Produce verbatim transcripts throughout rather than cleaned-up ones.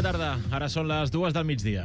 Bona tarda, ara són les dues del migdia.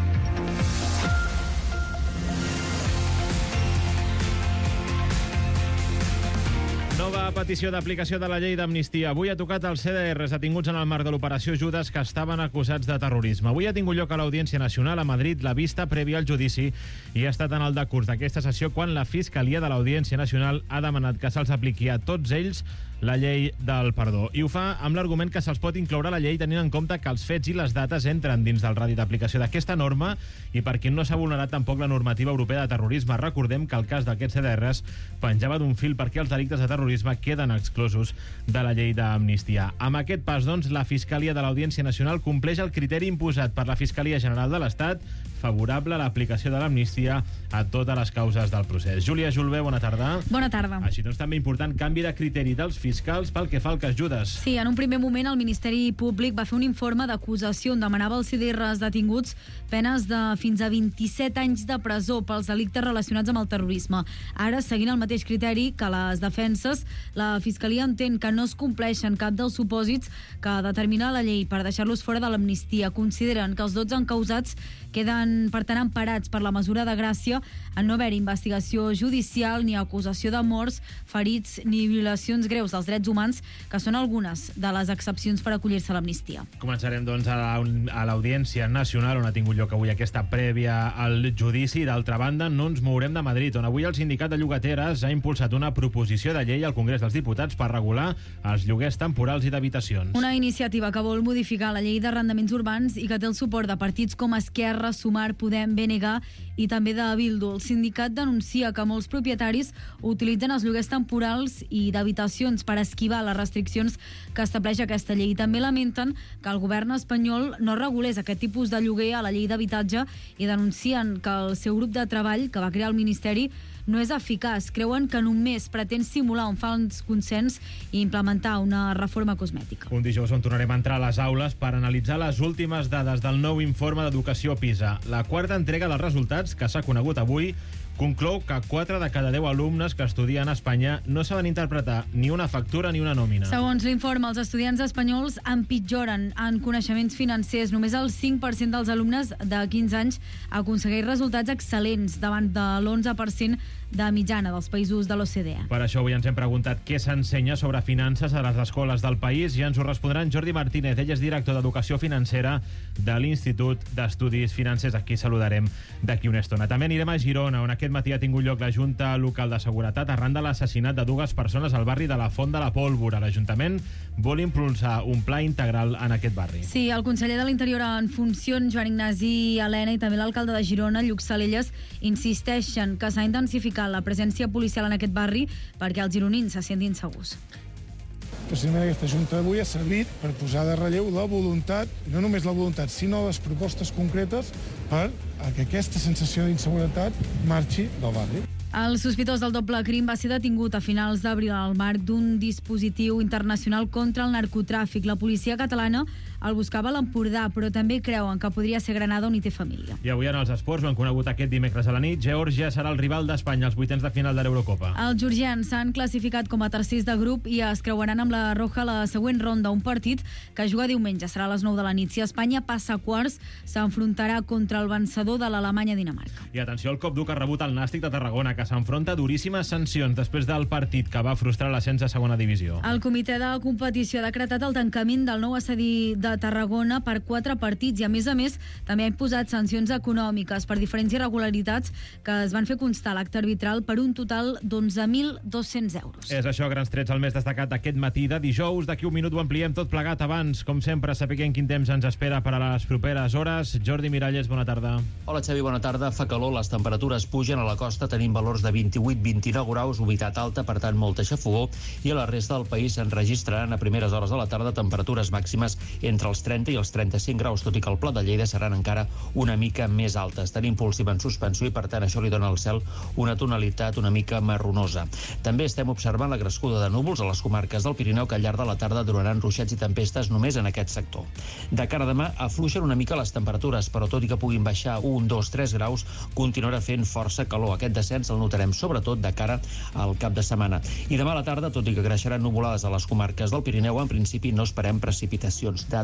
Nova petició d'aplicació de la llei d'amnistia. Avui ha tocat els C D Rs detinguts en el marc de l'operació Judes que estaven acusats de terrorisme. Avui ha tingut lloc a l'Audiència Nacional a Madrid la vista prèvia al judici i ha estat en el decurs d'aquesta sessió quan la Fiscalia de l'Audiència Nacional ha demanat que se'ls apliqui a tots ells la llei del perdó. I ho fa amb l'argument que se'ls pot incloure a la llei tenint en compte que els fets i les dates entren dins del radi d'aplicació d'aquesta norma i per qui no s'ha vulnerat tampoc la normativa europea de terrorisme. Recordem que el cas d'aquests C D Rs penjava d'un fil perquè els delictes de terrorisme queden exclosos de la llei d'amnistia. Amb aquest pas, doncs, la Fiscalia de l'Audiència Nacional compleix el criteri imposat per la Fiscalia General de l'Estat favorable a l'aplicació de l'amnistia a totes les causes del procés. Júlia Julbé, bona tarda. Bona tarda. Així doncs, també important canvi de criteri dels fiscals pel que fa al cas Judes. Sí, en un primer moment el Ministeri Públic va fer un informe d'acusació on demanava als C D Rs detinguts penes de fins a vint-i-set anys de presó pels delictes relacionats amb el terrorisme. Ara, seguint el mateix criteri que les defenses, la Fiscalia entén que no es compleixen cap dels supòsits que determina la llei per deixar-los fora de l'amnistia. Consideren que els dotze encausats queden, per tant, emparats per la mesura de gràcia en no haver investigació judicial ni acusació de morts, ferits ni violacions greus dels drets humans, que són algunes de les excepcions per acollir-se a l'amnistia. Començarem, doncs, a l'Audiència Nacional, on ha tingut lloc avui aquesta prèvia al judici. D'altra banda, no ens mourem de Madrid, on avui el Sindicat de Llogateres ha impulsat una proposició de llei al Congrés dels Diputats per regular els lloguers temporals i d'habitacions. Una iniciativa que vol modificar la llei d'arrendaments urbans i que té el suport de partits com Esquerra, Sumar, Podem, B N G i també de Bildu. El sindicat denuncia que molts propietaris utilitzen els lloguers temporals i d'habitacions per esquivar les restriccions que estableix aquesta llei. També lamenten que el govern espanyol no regulés aquest tipus de lloguer a la llei d'habitatge i denuncien que el seu grup de treball que va crear el Ministeri no és eficaç. Creuen que només pretén simular un fals consens i implementar una reforma cosmètica. Un dijous on tornarem a entrar a les aules per analitzar les últimes dades del nou informe d'educació PISA. La quarta entrega dels resultats, que s'ha conegut avui, conclou que quatre de cada deu alumnes que estudien a Espanya no saben interpretar ni una factura ni una nòmina. Segons l'informe, els estudiants espanyols empitjoren en coneixements financers. Només el cinc per cent dels alumnes de quinze anys aconsegueix resultats excel·lents davant de l'onze per cent de mitjana dels països de l'O C D E. Per això avui ens hem preguntat què s'ensenya sobre finances a les escoles del país i ens ho respondran Jordi Martínez. Ell és director d'Educació Financera de l'Institut d'Estudis Financers. Aquí saludarem d'aquí una estona. També anirem a Girona, on aquest matí ha tingut lloc la Junta Local de Seguretat arran de l'assassinat de dues persones al barri de la Font de la Pólvora. L'Ajuntament vol impulsar un pla integral en aquest barri. Sí, el conseller de l'Interior en funcions, Joan Ignasi Elena, i també l'alcalde de Girona, Lluc Salelles, insisteixen que s'ha intensificat la presència policial en aquest barri perquè els gironins se sentin segurs. Precisament aquesta Junta d'avui ha servit per posar de relleu la voluntat, no només la voluntat, sinó les propostes concretes per que aquesta sensació d'inseguretat marxi del barri. El sospitós del doble crim va ser detingut a finals d'abril al marc d'un dispositiu internacional contra el narcotràfic. La policia catalana el buscava a l'Empordà, però també creuen que podria ser Granada, on hi té família. I avui en els esports ho han conegut aquest dimecres a la nit. Geòrgia serà el rival d'Espanya als vuitens de final de l'Eurocopa. Els georgians s'han classificat com a tercers de grup i es creuaran amb la Roja a la següent ronda, un partit que juga diumenge, serà a les nou de la nit. Si Espanya passa a quarts, s'enfrontarà contra el vencedor de l'Alemanya-Dinamarca. I atenció al cop dur que ha rebut el Nàstic de Tarragona, que s'enfronta a duríssimes sancions després del partit que va frustrar l'ascens a segona divisió. El comitè de competició ha decretat el tancament del nou estadi de Tarragona per quatre partits i, a més a més, també ha imposat sancions econòmiques per diferents irregularitats que es van fer constar a l'acte arbitral per un total d'onze mil dos-cents euros. És això, grans trets, el més destacat d'aquest matí de dijous. D'aquí un minut ho ampliem tot plegat. Abans, com sempre, sapiguem quin temps ens espera per a les properes hores. Jordi Miralles, bona tarda. Hola, Xavi, bona tarda. Fa calor, les temperatures pugen. A la costa tenim valors de vint-i-vuit a vint-i-nou graus, humitat alta, per tant molta xafogor, i a la resta del país s'enregistraran a primeres hores de la tarda temperatures màximes entre els trenta i els trenta-cinc graus, tot i que al Pla de Lleida seran encara una mica més altes. Tenim impulsiva en suspensió i per tant això li dona al cel una tonalitat una mica marronosa. També estem observant la crescuda de núvols a les comarques del Pirineu, que al llarg de la tarda duraran ruixats i tempestes només en aquest sector. De cara a demà afluixen una mica les temperatures, però tot i que puguin baixar un, dos, tres graus, continuarà fent força calor. Aquest descens el notarem sobretot de cara al cap de setmana. I demà a la tarda, tot i que creixeran nuvolades a les comarques del Pirineu, en principi no esperem precipitacions. De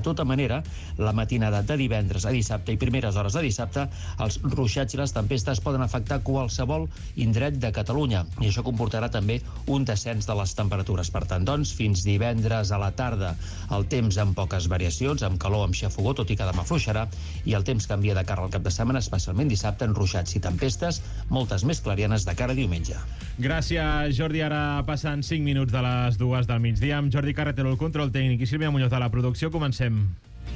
tota manera, la matinada de divendres a dissabte i primeres hores de dissabte, els ruixats i les tempestes poden afectar qualsevol indret de Catalunya i això comportarà també un descens de les temperatures. Per tant, doncs, fins divendres a la tarda el temps amb poques variacions, amb calor, amb xafogó, tot i que demà afluixarà, i el temps canvia de cara al cap de setmana, especialment dissabte, en ruixats i tempestes, moltes més clarianes de cara a diumenge. Gràcies, Jordi. Ara passen cinc minuts de les dues del migdia amb Jordi Carretero, el control tècnic, i Sílvia Muñoz de la producció. Comencem.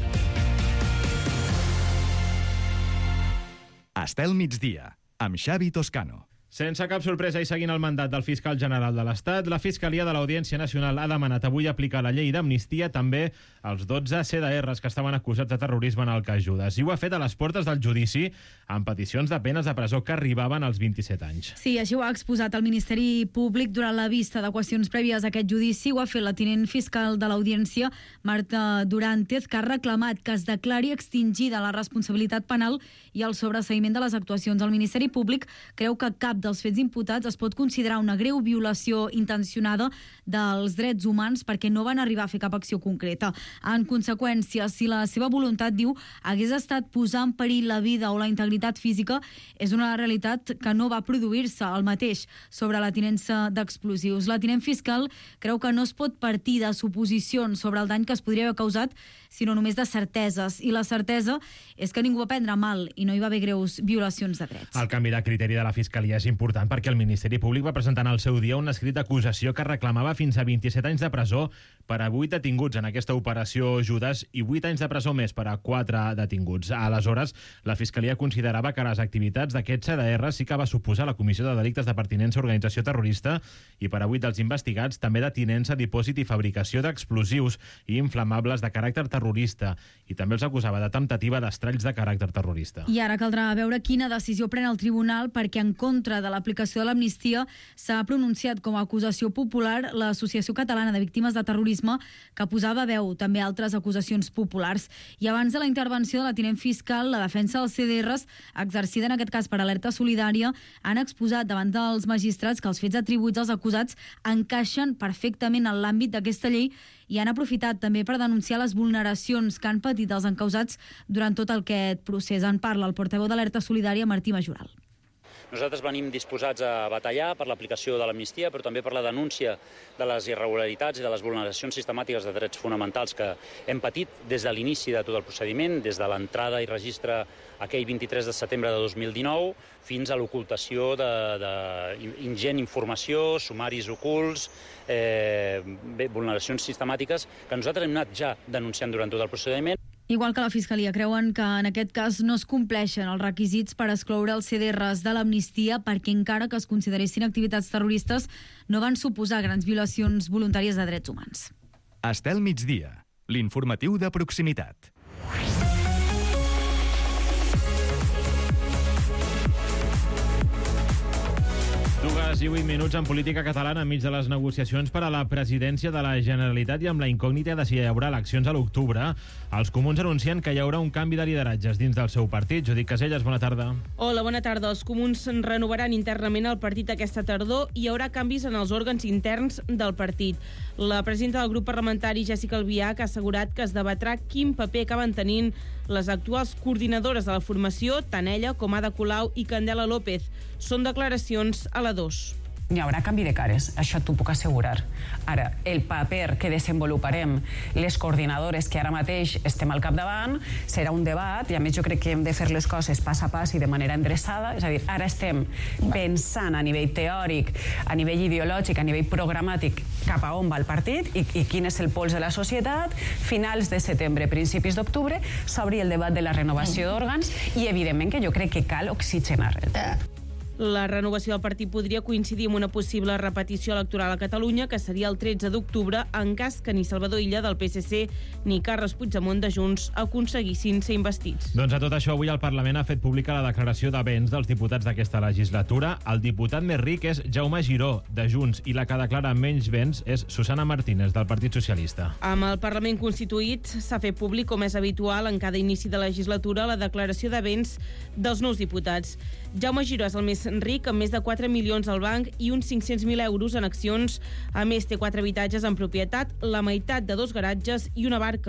Estel migdia, amb Xavi Toscano. Sense cap sorpresa i seguint el mandat del fiscal general de l'Estat, la Fiscalia de l'Audiència Nacional ha demanat avui aplicar la llei d'amnistia també als dotze C D Rs que estaven acusats de terrorisme en el cas Judes. I ho ha fet a les portes del judici amb peticions de penes de presó que arribaven als vint-i-set anys. Sí, així ho ha exposat el Ministeri Públic durant la vista de qüestions prèvies a aquest judici. Ho ha fet la tinent fiscal de l'Audiència, Marta Durantez, que ha reclamat que es declari extingida la responsabilitat penal i el sobreseïment de les actuacions. El Ministeri Públic creu que cap dels fets imputats es pot considerar una greu violació intencionada dels drets humans perquè no van arribar a fer cap acció concreta. En conseqüència, si la seva voluntat, diu, hagués estat posar en perill la vida o la integritat física, és una realitat que no va produir-se. El mateix sobre la tinença d'explosius. La tinent fiscal creu que no es pot partir de suposicions sobre el dany que es podria haver causat, sinó només de certeses. I la certesa és que ningú va prendre mal i no hi va haver greus violacions de drets. El canvi de criteri de la Fiscalia és important perquè el Ministeri Públic va presentar en el seu dia un escrit d'acusació que reclamava fins a vint-i-set anys de presó per a vuit detinguts en aquesta operació Judes i vuit anys de presó més per a quatre detinguts. Aleshores, la Fiscalia considerava que les activitats d'aquest C D R sí que va suposar la comissió de delictes de pertinença a organització terrorista i per a vuit dels investigats també de tinença, dipòsit i fabricació d'explosius i inflamables de caràcter terrorista, i també els acusava de temptativa d'estralls de caràcter terrorista. I ara caldrà veure quina decisió pren el tribunal, perquè en contra de l'aplicació de l'amnistia s'ha pronunciat com a acusació popular l'Associació Catalana de Víctimes de Terrorisme, que posava veu també altres acusacions populars. I abans de la intervenció de la tinent fiscal, la defensa dels C D Rs, exercida en aquest cas per Alerta Solidària, han exposat davant dels magistrats que els fets atribuïts als acusats encaixen perfectament en l'àmbit d'aquesta llei i han aprofitat també per denunciar les vulneracions que han patit els encausats durant tot aquest procés. En parla el portaveu d'Alerta Solidària, Martí Majoral. Nosaltres venim disposats a batallar per l'aplicació de l'amnistia, però també per la denúncia de les irregularitats i de les vulneracions sistemàtiques de drets fonamentals que hem patit des de l'inici de tot el procediment, des de l'entrada i registre aquell vint-i-tres de setembre de dos mil dinou fins a l'ocultació d'ingent informació, sumaris ocults, eh, bé, vulneracions sistemàtiques que nosaltres hem anat ja denunciant durant tot el procediment. Igual que la Fiscalia, creuen que en aquest cas no es compleixen els requisits per excloure els C D Rs de l'amnistia perquè encara que es consideressin activitats terroristes no van suposar grans violacions voluntàries de drets humans. Estel migdia, l'informatiu de proximitat. Dues i vuit minuts en política catalana enmig de les negociacions per a la presidència de la Generalitat i amb la incògnita de si hi haurà eleccions a l'octubre. Els comuns anuncien que hi haurà un canvi de lideratges dins del seu partit. Judit Caselles, bona tarda. Hola, bona tarda. Els comuns renovaran internament el partit aquesta tardor i hi haurà canvis en els òrgans interns del partit. La presidenta del grup parlamentari, Jessica Albiach, ha assegurat que es debatrà quin paper acaben tenint les actuals coordinadores de la formació, tant ella com Ada Colau i Candela López. Són declaracions a la dos. Hi haurà canvi de cares, això t'ho puc assegurar. Ara, el paper que desenvoluparem les coordinadores que ara mateix estem al capdavant serà un debat, i a més jo crec que hem de fer les coses pas a pas i de manera endreçada, és a dir, ara estem pensant a nivell teòric, a nivell ideològic, a nivell programàtic, cap a on va el partit i, i quin és el pols de la societat. Finals de setembre, principis d'octubre, s'obri el debat de la renovació d'òrgans i, evidentment, que jo crec que cal oxigenar el partit. La renovació del partit podria coincidir amb una possible repetició electoral a Catalunya, que seria el tretze d'octubre, en cas que ni Salvador Illa del P S C ni Carles Puigdemont de Junts aconseguissin ser investits. Doncs a tot això, avui el Parlament ha fet pública la declaració de béns dels diputats d'aquesta legislatura. El diputat més ric és Jaume Giró, de Junts, i la que declara menys béns és Susana Martínez, del Partit Socialista. Amb el Parlament constituït, s'ha fet públic, com és habitual en cada inici de legislatura, la declaració de béns dels nous diputats. Jaume Giró és el més ric, amb més de quatre milions al banc i uns cinc-cents mil euros en accions. A més, té quatre habitatges en propietat, la meitat de dos garatges i una barca.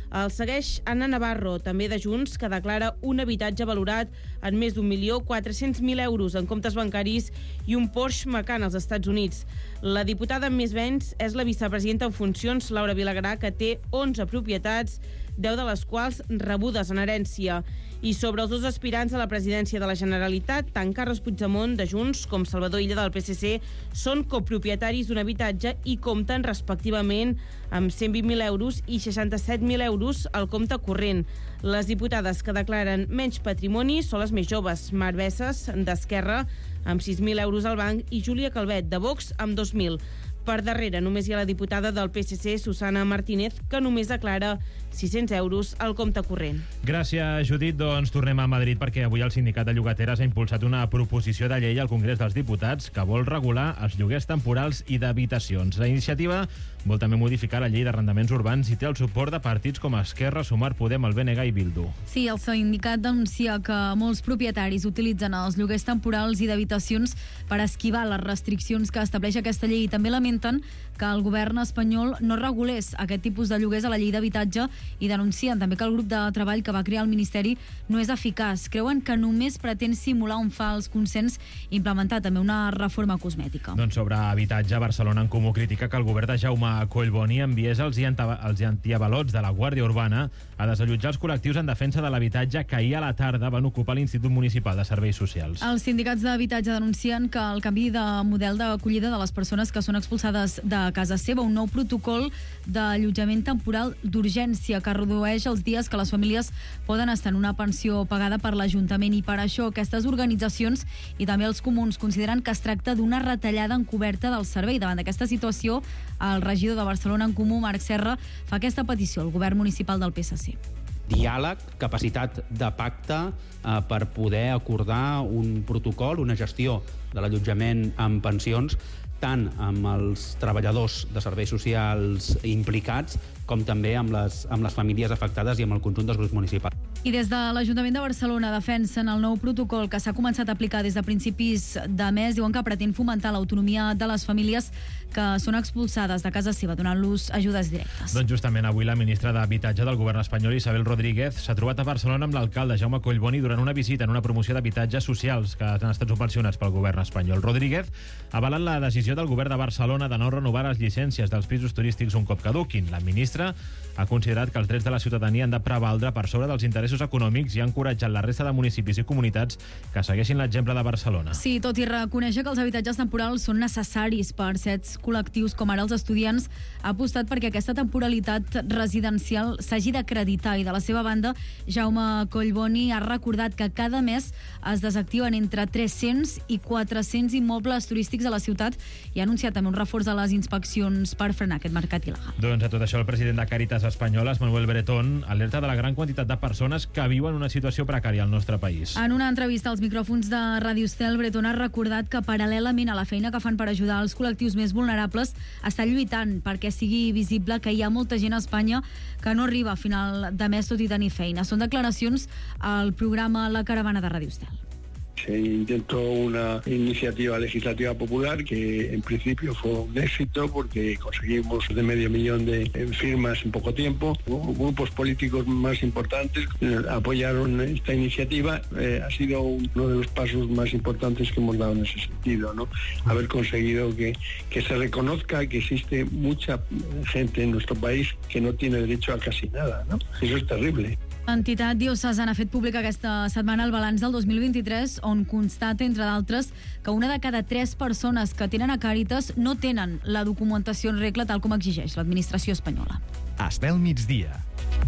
El segueix Anna Navarro, també de Junts, que declara un habitatge valorat en més d'un milió quatre-cents mil euros en comptes bancaris i un Porsche Macan als Estats Units. La diputada amb més béns és la vicepresidenta en funcions, Laura Vilagrà, que té onze propietats, deu de les quals rebudes en herència. I sobre els dos aspirants a la presidència de la Generalitat, tant Carles Puigdemont, de Junts, com Salvador Illa, del P S C, són copropietaris d'un habitatge i compten respectivament amb cent vint mil euros i seixanta-set mil euros al compte corrent. Les diputades que declaren menys patrimoni són les més joves, Mar Bessas, d'Esquerra, amb sis mil euros al banc, i Júlia Calvet, de Vox, amb dos mil. Per darrere només hi ha la diputada del P S C, Susana Martínez, que només declara sis-cents euros al compte corrent. Gràcies, Judit. Doncs tornem a Madrid perquè avui el Sindicat de Llogateres ha impulsat una proposició de llei al Congrés dels Diputats que vol regular els lloguers temporals i d'habitacions. La iniciativa vol també modificar la llei d'arrendaments urbans i té el suport de partits com Esquerra, Sumar, Podem, el B N G i Bildu. Sí, el sindicat denuncia que molts propietaris utilitzen els lloguers temporals i d'habitacions per esquivar les restriccions que estableix aquesta llei i també lamenten que el govern espanyol no regulés aquest tipus de lloguers a la llei d'habitatge i denuncien també que el grup de treball que va crear el Ministeri no és eficaç. Creuen que només pretén simular un fals consens i implementar també una reforma cosmètica. Doncs sobre habitatge, Barcelona en Comú critica que el govern de Jaume Collboni enviés els, els antiavalots de la Guàrdia Urbana a desallotjar els col·lectius en defensa de l'habitatge que ahir a la tarda van ocupar l'Institut Municipal de Serveis Socials. Els sindicats d'habitatge denuncien que el canvi de model d'acollida de les persones que són expulsades de casa seva, un nou protocol d'allotjament temporal d'urgència que redueix els dies que les famílies poden estar en una pensió pagada per l'Ajuntament, i per això aquestes organitzacions i també els comuns consideren que es tracta d'una retallada encoberta del servei. Davant d'aquesta situació, el regidor de Barcelona en Comú, Marc Serra, fa aquesta petició al govern municipal del P S C. Diàleg, capacitat de pacte eh, per poder acordar un protocol, una gestió de l'allotjament amb pensions, tant amb els treballadors de serveis socials implicats com també amb les, amb les famílies afectades i amb el conjunt dels grups municipals. I des de l'Ajuntament de Barcelona defensen el nou protocol que s'ha començat a aplicar des de principis de mes. Diuen que pretén fomentar l'autonomia de les famílies que són expulsades de casa seva, donant-los ajudes directes. Doncs justament avui la ministra d'Habitatge del govern espanyol, Isabel Rodríguez, s'ha trobat a Barcelona amb l'alcalde Jaume Collboni durant una visita en una promoció d'habitatges socials que han estat subvencionats pel govern espanyol. Rodríguez ha avalat la decisió del govern de Barcelona de no renovar les llicències dels pisos turístics un cop caduquin. La ministra ha considerat que els drets de la ciutadania han de prevaldre per sobre dels interessos econòmics i ha encoratjat la resta de municipis i comunitats que segueixin l'exemple de Barcelona. Sí, tot i reconèixer que els habitatges temporals són necessaris per certs col·lectius, com ara els estudiants, ha apostat perquè aquesta temporalitat residencial s'hagi d'acreditar, i de la seva banda, Jaume Collboni ha recordat que cada mes es desactiven entre tres-cents i quatre-cents immobles turístics a la ciutat i ha anunciat també un reforç de les inspeccions per frenar aquest mercat il·legal. Doncs a tot això el president de Càritas Espanyoles, Manuel Bretón, alerta de la gran quantitat de persones que viuen una situació precària al nostre país. En una entrevista als micròfons de Ràdio Estel, Bretón ha recordat que paral·lelament a la feina que fan per ajudar els col·lectius més vulnerables, està lluitant perquè sigui visible que hi ha molta gent a Espanya que no arriba a final de mes tot i tenir feina. Són declaracions al programa La Caravana de Ràdio Estel. Se intentó una iniciativa legislativa popular que en principio fue un éxito porque conseguimos de medio millón de firmas en poco tiempo. Grupos políticos más importantes apoyaron esta iniciativa. Eh, ha sido uno de los pasos más importantes que hemos dado en ese sentido, ¿no? Haber conseguido que, que se reconozca que existe mucha gente en nuestro país que no tiene derecho a casi nada, ¿no? Eso es terrible. L'entitat diocesana ha fet públic aquesta setmana el balanç del dos mil vint-i-tres, on constata, entre d'altres, que una de cada tres persones que tenen a Càritas no tenen la documentació en regla tal com exigeix l'administració espanyola. Estel migdia.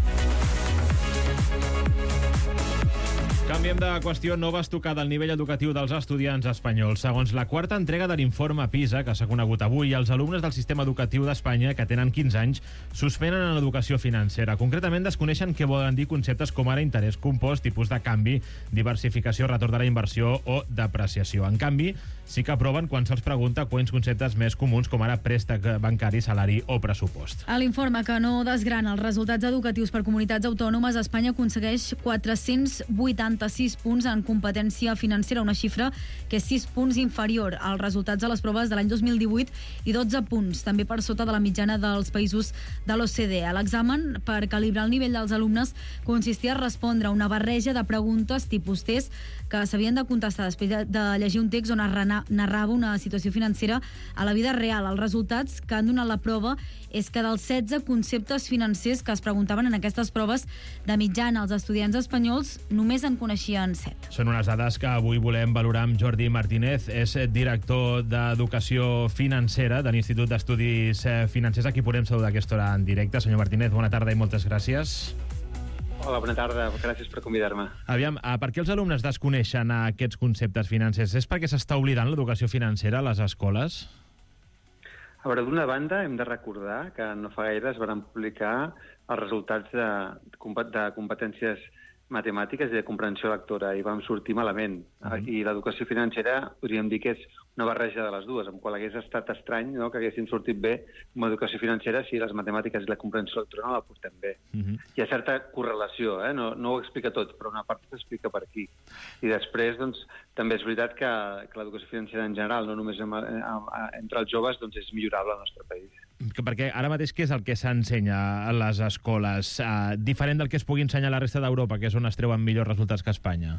Canviem de qüestió. Nova estocada al nivell educatiu dels estudiants espanyols. Segons la quarta entrega de l'informe PISA, que s'ha conegut avui, els alumnes del sistema educatiu d'Espanya que tenen quinze anys suspenen en l'educació financera. Concretament desconeixen què volen dir conceptes com ara interès compost, tipus de canvi, diversificació, retorn de la inversió o depreciació. En canvi, sí que aproven quan se'ls pregunta quins conceptes més comuns com ara préstec bancari, salari o pressupost. A l'informe, que no desgrana els resultats educatius per comunitats autònomes, Espanya aconsegueix quatre-cents vuitanta quaranta-sis punts en competència financera, una xifra que és sis punts inferior als resultats de les proves de l'any dos mil divuit i dotze punts, també per sota de la mitjana dels països de l'O C D E. L'examen, per calibrar el nivell dels alumnes, consistia a respondre a una barreja de preguntes tipus test que s'havien de contestar després de llegir un text on es narrava una situació financera a la vida real. Els resultats que han donat la prova és que dels setze conceptes financers que es preguntaven en aquestes proves, de mitjana els estudiants espanyols només en coneixien set. Són unes dades que avui volem valorar amb Jordi Martínez, és director d'Educació Financera de l'Institut d'Estudis Financers. Aquí podem saludar a aquesta hora en directe. Senyor Martínez, bona tarda i moltes gràcies. Hola, bona tarda. Gràcies per convidar-me. Aviam, per què els alumnes desconeixen aquests conceptes financers? És perquè s'està oblidant l'educació financera a les escoles? A veure, d'una banda, hem de recordar que no fa gaire es van publicar els resultats de, de competències matemàtiques i de comprensió lectora i vam sortir malament. Uh-huh. I l'educació financera podríem dir que és una barreja de les dues, amb qual hagués estat estrany, no?, que haguessin sortit bé amb l'educació financera si les matemàtiques i la comprensió lectora no la portem bé. Uh-huh. Hi ha certa correlació, eh? no, no ho explica tot, però una part s'explica per aquí. I després, doncs, també és veritat que, que l'educació financera en general, no només amb, amb, entre els joves, doncs és millorable al nostre país. Perquè ara mateix què és el que s'ensenya a les escoles? Uh, diferent del que es pugui ensenyar a la resta d'Europa, que és on es treuen millors resultats que a Espanya?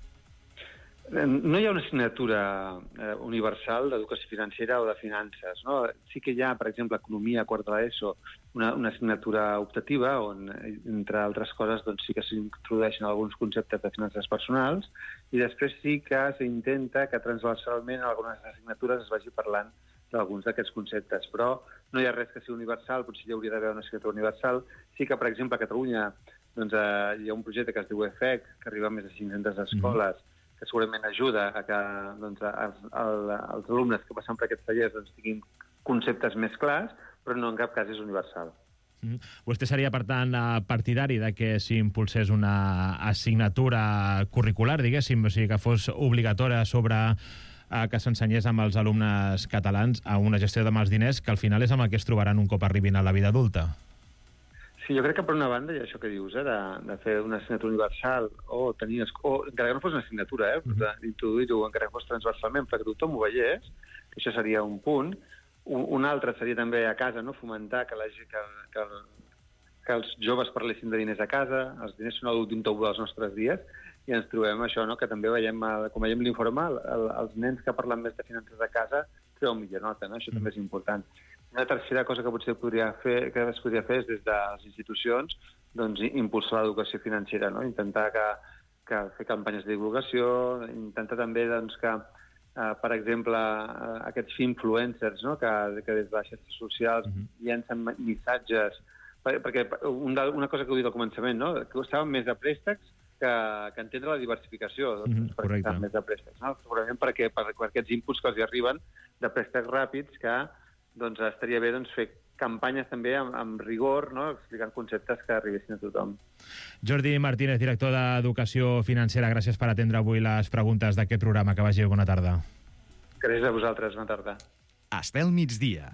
No hi ha una assignatura eh, universal d'educació financera o de finances, no? Sí que hi ha, per exemple, economia a quart de l'ESO, una, una assignatura optativa on, entre altres coses, doncs sí que s'introdueixen alguns conceptes de finances personals i després sí que s'intenta que transversalment en algunes assignatures es vagi parlant d'alguns d'aquests conceptes, però no hi ha res que sigui universal, potser hi hauria d'haver una assignatura universal. Sí que, per exemple, a Catalunya doncs, eh, hi ha un projecte que es diu E F E C, que arriba a més de cinc-centes escoles, mm-hmm. que segurament ajuda a que doncs, els, el, els alumnes que passen per aquests tallers doncs, tinguin conceptes més clars, però no en cap cas és universal. Mm. Vostè seria, per tant, partidari de que s'impulsés una assignatura curricular, diguéssim, o sigui, que fos obligatòria sobre eh, que s'ensenyés amb els alumnes catalans a una gestió de mals diners, que al final és amb el que es trobaran un cop arribin a la vida adulta? Sí, jo crec que per una banda hi ha això que dius, eh, de, de fer una assignatura universal o tenir... o encara que no fos una assignatura, eh, uh-huh. d'introduir-ho encara que fos transversalment perquè tothom ho veiés, que això seria un punt. Un, un altre seria també a casa, no?, fomentar que, la, que, que, que els joves parlessin de diners a casa. Els diners són l'últim tabú dels nostres dies i ens trobem això, no?, que també veiem, com veiem l'informe, el, els nens que parlen més de finances a casa treuen millor nota, no? Això uh-huh. també és important. Una tercera cosa que potser podria fer, que es podria fer és des de les institucions doncs, impulsar l'educació financera, no? Intentar que, que fer campanyes de divulgació, intentar també doncs, que, eh, per exemple, eh, aquests influencers, no? que, que des de les xarxes socials uh-huh. llancen missatges, perquè un de, una cosa que heu dit al començament, no? que estaven més de préstecs que, que entendre la diversificació, doncs, uh-huh. perquè estan més de préstecs, no? Segurament perquè per, per aquests inputs que els hi arriben de préstecs ràpids que doncs estaria bé doncs, fer campanyes també amb, amb rigor, no?, explicant conceptes que arribessin a tothom. Jordi Martínez, director d'Educació Financera, gràcies per atendre avui les preguntes d'aquest programa. Que vagi bé, bona tarda. Gràcies a vosaltres, bona tarda. Estel migdia.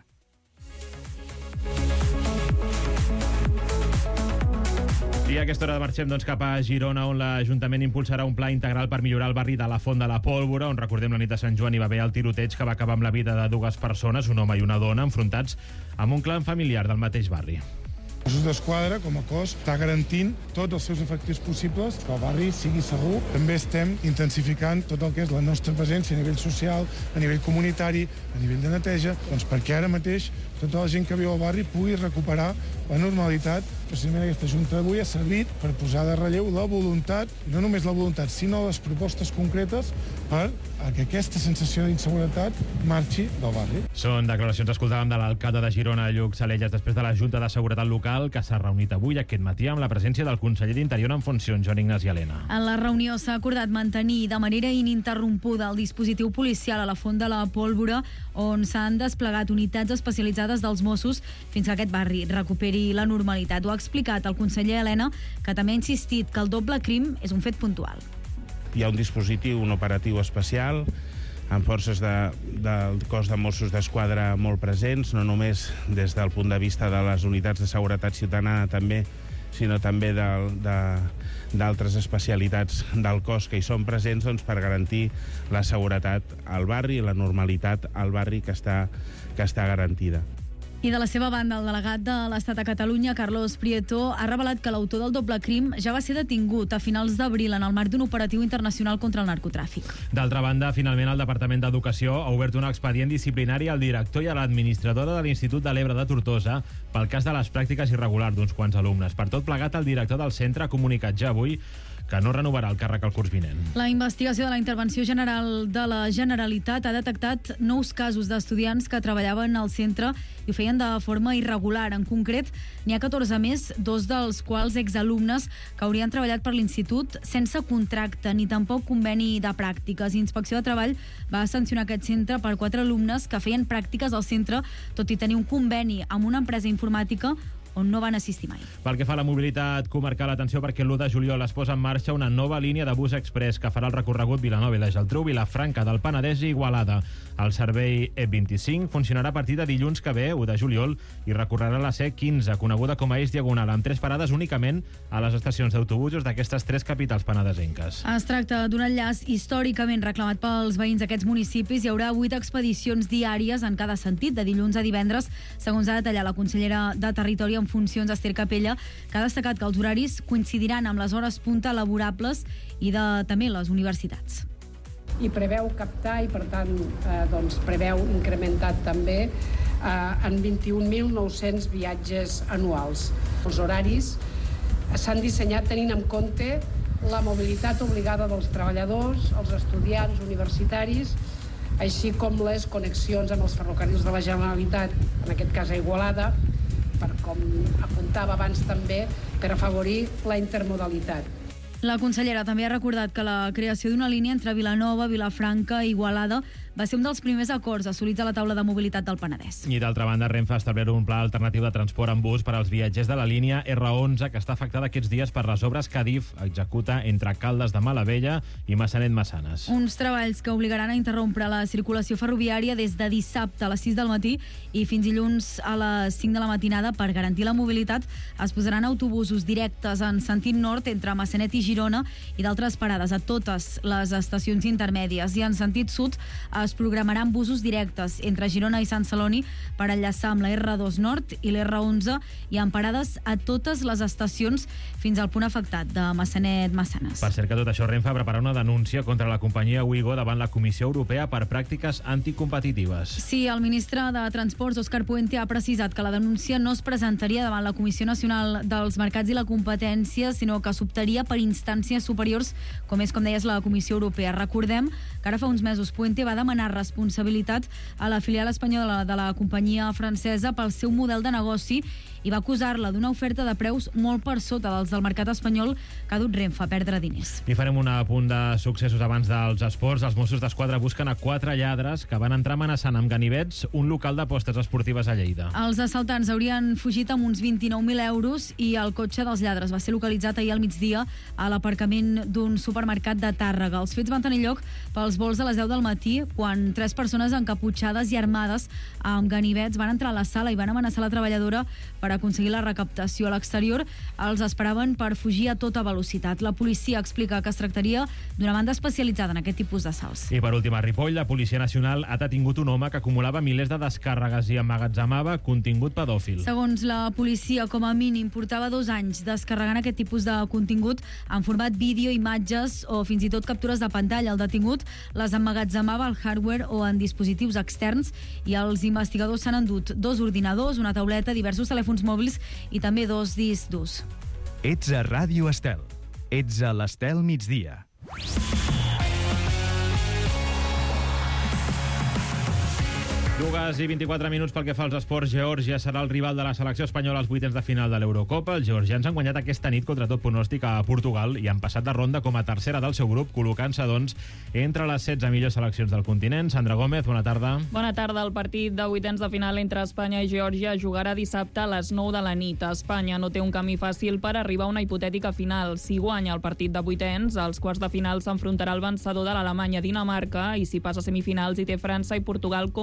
I a aquesta hora marxem doncs, cap a Girona, on l'Ajuntament impulsarà un pla integral per millorar el barri de la Font de la Pólvora, on, recordem, la nit de Sant Joan hi va haver el tiroteig que va acabar amb la vida de dues persones, un home i una dona, enfrontats amb un clan familiar del mateix barri. Els Mossos d'Esquadra, com a cos, està garantint tots els seus efectius possibles que el barri sigui segur. També estem intensificant tot el que és la nostra presència a nivell social, a nivell comunitari, a nivell de neteja, doncs perquè ara mateix tota la gent que viu al barri pugui recuperar la normalitat. Precisament aquesta Junta d'avui ha servit per posar de relleu la voluntat, i no només la voluntat, sinó les propostes concretes per que aquesta sensació d'inseguretat marxi del barri. Són declaracions, escoltàvem, de l'alcalde de Girona, Lluc Salelles, després de la Junta de Seguretat Local, que s'ha reunit avui aquest matí amb la presència del conseller d'Interior en funcions, Joan Ignasi Elena. En la reunió s'ha acordat mantenir de manera ininterrompuda el dispositiu policial a la Font de la Pólvora, on s'han desplegat unitats especialitzades dels Mossos fins que aquest barri recuperi la normalitat. Ho ha explicat el conseller Elena, que també ha insistit que el doble crim és un fet puntual. Hi ha un dispositiu, un operatiu especial, amb forces de, del cos de Mossos d'Esquadra molt presents, no només des del punt de vista de les unitats de seguretat ciutadana, també sinó també d'altres especialitats del cos que hi són presents, doncs, per garantir la seguretat al barri i la normalitat al barri que està, que està garantida. I de la seva banda, el delegat de l'Estat a Catalunya, Carlos Prieto, ha revelat que l'autor del doble crim ja va ser detingut a finals d'abril en el marc d'un operatiu internacional contra el narcotràfic. D'altra banda, finalment el Departament d'Educació ha obert un expedient disciplinari al director i a l'administradora de l'Institut de l'Ebre de Tortosa pel cas de les pràctiques irregulars d'uns quants alumnes. Per tot plegat, el director del centre ha comunicat ja avui que no renovarà el càrrec el curs vinent. La investigació de la Intervenció General de la Generalitat ha detectat nous casos d'estudiants que treballaven al centre i ho feien de forma irregular. En concret, n'hi ha catorze més, dos dels quals exalumnes que haurien treballat per l'Institut sense contracte ni tampoc conveni de pràctiques. Inspecció de Treball va sancionar aquest centre per quatre alumnes que feien pràctiques al centre, tot i tenir un conveni amb una empresa informàtica on no van assistir mai. Pel que fa a la mobilitat comarcal, atenció perquè l'u de juliol es posa en marxa una nova línia de bus express que farà el recorregut Vilanova i la Geltrú, Vilafranca del Penedès i Igualada. El servei E vint-i-cinc funcionarà a partir de dilluns que ve, u de juliol, i recorrerà la C quinze, coneguda com a eix diagonal, amb tres parades únicament a les estacions d'autobusos d'aquestes tres capitals penedesenques. Es tracta d'un enllaç històricament reclamat pels veïns d'aquests municipis. Hi haurà vuit expedicions diàries en cada sentit, de dilluns a divendres, segons ha detallat la consellera de Territori en funcions, Esther Capella, que ha destacat que els horaris coincidiran amb les hores punta laborables i de també les universitats. I preveu captar i, per tant, eh, doncs, preveu incrementar també eh, en vint-i-un mil nou-cents viatges anuals. Els horaris s'han dissenyat tenint en compte la mobilitat obligada dels treballadors, els estudiants universitaris, així com les connexions amb els ferrocarrils de la Generalitat, en aquest cas a Igualada, per com apuntava abans també, per afavorir la intermodalitat. La consellera també ha recordat que la creació d'una línia entre Vilanova, Vilafranca i Igualada va ser un dels primers acords assolits a la taula de mobilitat del Penedès. I d'altra banda, Renfe ha establert un pla alternatiu de transport en bus per als viatgers de la línia erre onze, que està afectada aquests dies per les obres que Adif executa entre Caldes de Malavella i Massanet-Massanes. Uns treballs que obligaran a interrompre la circulació ferroviària des de dissabte a les sis del matí i fins dilluns a les cinc de la matinada. Per garantir la mobilitat es posaran autobusos directes en sentit nord entre Massanet i Girona i d'altres parades a totes les estacions intermèdies, i en sentit sud es programaran busos directes entre Girona i Sant Celoni per enllaçar amb la erre dos Nord i l'erre onze i amb parades a totes les estacions fins al punt afectat de Massanet-Massanes. Per cert que tot això, Renfe prepara una denúncia contra la companyia Ouigo davant la Comissió Europea per pràctiques anticompetitives. Sí, el ministre de Transports, Òscar Puente, ha precisat que la denúncia no es presentaria davant la Comissió Nacional dels Mercats i la Competència, sinó que s'optaria per instàncies superiors, com és, com deies, la Comissió Europea. Recordem que ara fa uns mesos Puente va demanar responsabilitat a la filial espanyola de la companyia francesa pel seu model de negoci i va acusar-la d'una oferta de preus molt per sota dels del mercat espanyol que ha dut Renfe a perdre diners. I farem un apunt de successos abans dels esports. Els Mossos d'Esquadra busquen a quatre lladres que van entrar amenaçant amb ganivets un local d'apostes esportives a Lleida. Els assaltants haurien fugit amb uns vint-i-nou mil euros i el cotxe dels lladres va ser localitzat ahir al migdia a l'aparcament d'un supermercat de Tàrrega. Els fets van tenir lloc pels vols de les deu del matí, quan tres persones encaputxades i armades amb ganivets van entrar a la sala i van amenaçar la treballadora per aconseguir la recaptació. A l'exterior els esperaven per fugir a tota velocitat. La policia explica que es tractaria d'una banda especialitzada en aquest tipus d'assalts. I per últim, a Ripoll, la Policia Nacional ha detingut un home que acumulava milers de descàrregues i emmagatzemava contingut pedòfil. Segons la policia, com a mínim portava dos anys descarregant aquest tipus de contingut en format vídeo, imatges o fins i tot captures de pantalla. El detingut les emmagatzemava al hardware o en dispositius externs i els investigadors s'han endut dos ordinadors, una tauleta, diversos telèfons mòbils i també dos discs durs. Ets a Ràdio Estel. Ets a l'Estel migdia. Dues i vint-i-quatre minuts pel que fa als esports. Geòrgia serà el rival de la selecció espanyola als vuitens de final de l'Eurocopa. Els georgians han guanyat aquesta nit contra tot pronòstic a Portugal i han passat de ronda com a tercera del seu grup, col·locant-se, doncs, entre les setze millors seleccions del continent. Sandra Gómez, bona tarda. Bona tarda. El partit de vuitens de final entre Espanya i Geòrgia jugarà dissabte a les nou de la nit. Espanya no té un camí fàcil per arribar a una hipotètica final. Si guanya el partit de vuitens, als quarts de final s'enfrontarà el vencedor de l'Alemanya-Dinamarca i si passa a semifinals hi té França i Portugal com a possible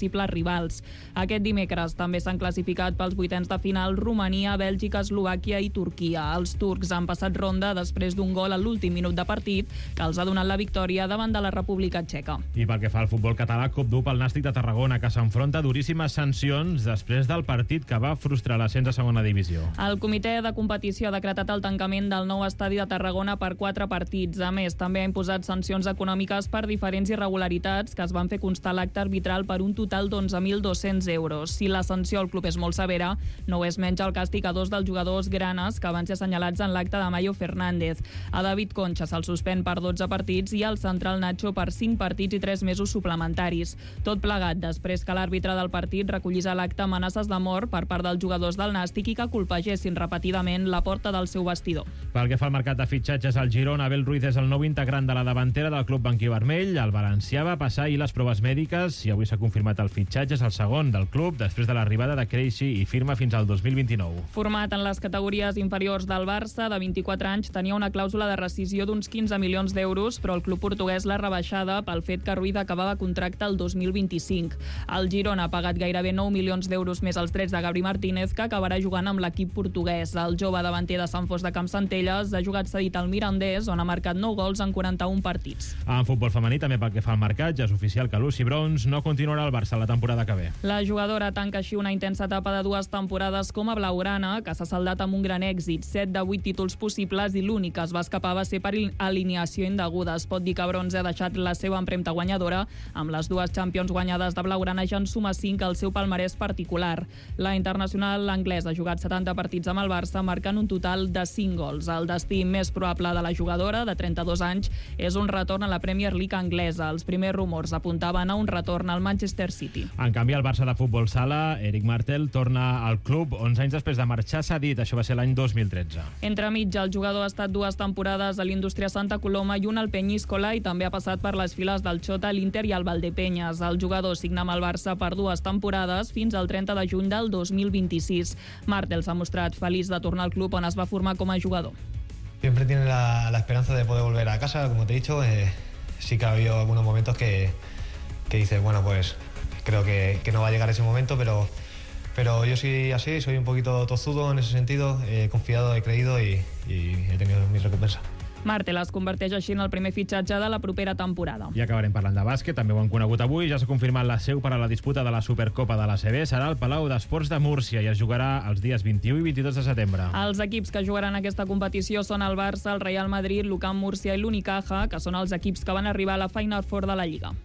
possibles rivals. Aquest dimecres també s'han classificat pels vuitens de final Romania, Bèlgica, Eslovàquia i Turquia. Els turcs han passat ronda després d'un gol a l'últim minut de partit que els ha donat la victòria davant de la República Txeca. I pel que fa al futbol català, cop dur pel Nàstic de Tarragona, que s'enfronta a duríssimes sancions després del partit que va frustrar l'ascens a segona divisió. El comitè de competició ha decretat el tancament del nou estadi de Tarragona per quatre partits. A més, també ha imposat sancions econòmiques per diferents irregularitats que es van fer constar l'acte arbitral per un total d'onze mil dos-cents euros. Si la sanció al club és molt severa, no és menys el càstig a dos dels jugadors granes que van ser assenyalats en l'acte de Mayo Fernández. A David Concha se'l suspèn per dotze partits i al central Nacho per cinc partits i tres mesos suplementaris. Tot plegat després que l'àrbitre del partit recollís a l'acte amenaces de mort per part dels jugadors del Nàstic i que colpegessin repetidament la porta del seu vestidor. Pel que fa al mercat de fitxatges, el Girona, Abel Ruiz és el nou integrant de la davantera del club banquivermell. El valencià va passar ahir les proves mèdiques i avui s'ha confirmat el fitxatge. És el segon del club després de l'arribada de Creixi i firma fins al dos mil vint-i-nou. Format en les categories inferiors del Barça, de vint-i-quatre anys, tenia una clàusula de rescisió d'uns quinze milions d'euros, però el club portuguès l'ha rebaixada pel fet que Ruiz acabava contracte el dos mil vint-i-cinc. El Girona ha pagat gairebé nou milions d'euros més als drets de Gabri Martínez, que acabarà jugant amb l'equip portuguès. El jove davanter de Sant Fos de Campsentelles ha jugat cedit al Mirandés, on ha marcat nou gols en quaranta-un partits. En futbol femení, també pel que fa al mercat, ja és oficial que Lucy Bronze no continuarà al Barça la temporada que ve. La jugadora tanca així una intensa etapa de dues temporades com a blaugrana, que s'ha saldat amb un gran èxit, set de vuit títols possibles, i l'únic que es va escapar va ser per alineació indeguda. Es pot dir que Bronze ha deixat la seva empremta guanyadora. Amb les dues Champions guanyades de blaugrana ja en suma cinc al seu palmarès particular. La internacional anglesa ha jugat setanta partits amb el Barça, marcant un total de cinc gols. El destí més probable de la jugadora, de trenta-dos anys, és un retorn a la Premier League anglesa. Els primers rumors apuntaven a un retorn al Manchester City. En canvi, el Barça de futbol sala, Eric Martel, torna al club onze anys després de marxar cedit. Això va ser l'any dos mil tretze. Entremig, el jugador ha estat dues temporades a l'Indústria Santa Coloma i una al Peñíscola, i també ha passat per les files del Xota, l'Inter i el Valdepeñas. El jugador signa amb el Barça per dues temporades fins al trenta de juny del dos mil vint-i-sis. Martel s'ha mostrat feliç de tornar al club on es va formar com a jugador. Siempre tiene la, la esperanza de poder volver a casa, como te he dicho. Eh, sí que ha habido algunos momentos que, que dices, bueno, pues creo que, que no va a llegar ese momento, pero, pero yo soy así, soy un poquito tozudo en ese sentido, he confiado, he creído y, y he tenido mi recompensa. Martel es converteix així en el primer fitxatge de la propera temporada. I acabarem parlant de bàsquet, també ho han conegut avui. Ja s'ha confirmat la seu per a la disputa de la Supercopa de l'A C B. Serà al Palau d'Esports de Múrcia i es jugarà els dies vint-i-u i vint-i-dos de setembre. Els equips que jugaran aquesta competició són el Barça, el Real Madrid, l'U C A M Múrcia i l'Unicaja, que són els equips que van arribar a la Final Four de la Lliga.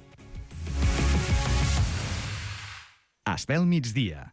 Estel migdia.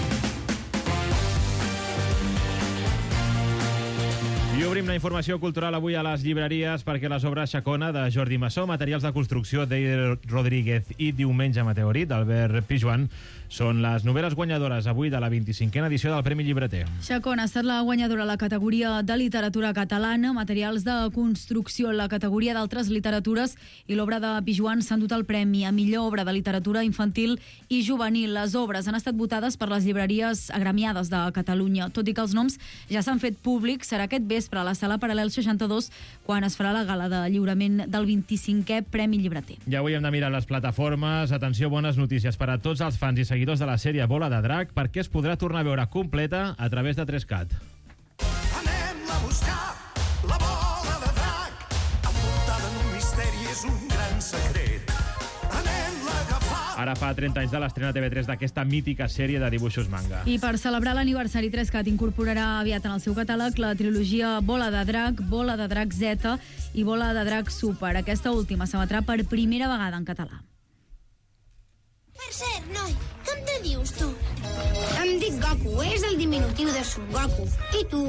I obrim la informació cultural avui a les llibreries perquè les obres Xacona de Jordi Massó, Materials de construcció d'Eider Rodríguez i Diumenge Meteorit d'Albert Pijuan són les novel·les guanyadores avui de la vint-i-cinquena edició del Premi Llibreter. Xacona ha estat la guanyadora a la categoria de literatura catalana, Materials de construcció en la categoria d'altres literatures, i l'obra de Pijuan s'ha endut el premi a millor obra de literatura infantil i juvenil. Les obres han estat votades per les llibreries agremiades de Catalunya. Tot i que els noms ja s'han fet públics, serà aquest vespre a la sala Paral·lel seixanta-dos quan es farà la gala de lliurament del vint-i-cinquè Premi Llibreter. I avui hem de mirar les plataformes. Atenció, bones notícies per a tots els fans i seguidors de la sèrie Bola de Drac, perquè es podrà tornar a veure completa a través de tres cat. Anem-la a buscar, la bola de drac, envoltada en un misteri, és un gran secret. Anem-la a agafar. Ara fa trenta anys de l'estrena a T V tres d'aquesta mítica sèrie de dibuixos manga. I per celebrar l'aniversari, tres cat incorporarà aviat en el seu catàleg la trilogia Bola de Drac, Bola de Drac Z i Bola de Drac Super. Aquesta última s'emetrà per primera vegada en català. Per cert, noi, com te dius tu? Em dic Goku, és el diminutiu de Son Goku. I tu?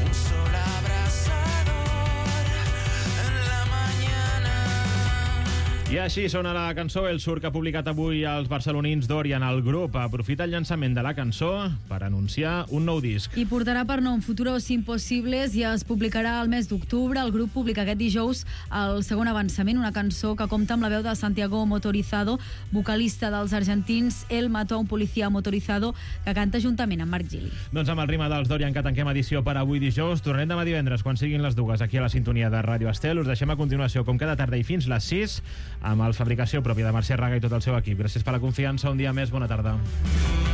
I així sona la cançó El Sur, que ha publicat avui els barcelonins Dorian. El grup aprofita el llançament de la cançó per anunciar un nou disc. I portarà per nom Futuros Imposibles i es publicarà el mes d'octubre. El grup publica aquest dijous el segon avançament, una cançó que compta amb la veu de Santiago Motorizado, vocalista dels argentins El Mató a un Policía Motorizado, que canta juntament amb Marc Gili. Doncs amb el ritme dels Dorian que tanquem edició per avui dijous. Tornarem demà divendres quan siguin les dues aquí a la sintonia de Ràdio Estel. Us deixem a continuació, com cada tarda i fins les sis, amb el Fabricació, pròpia de Mercè Raga i tot el seu equip. Gràcies per la confiança, un dia més, bona tarda.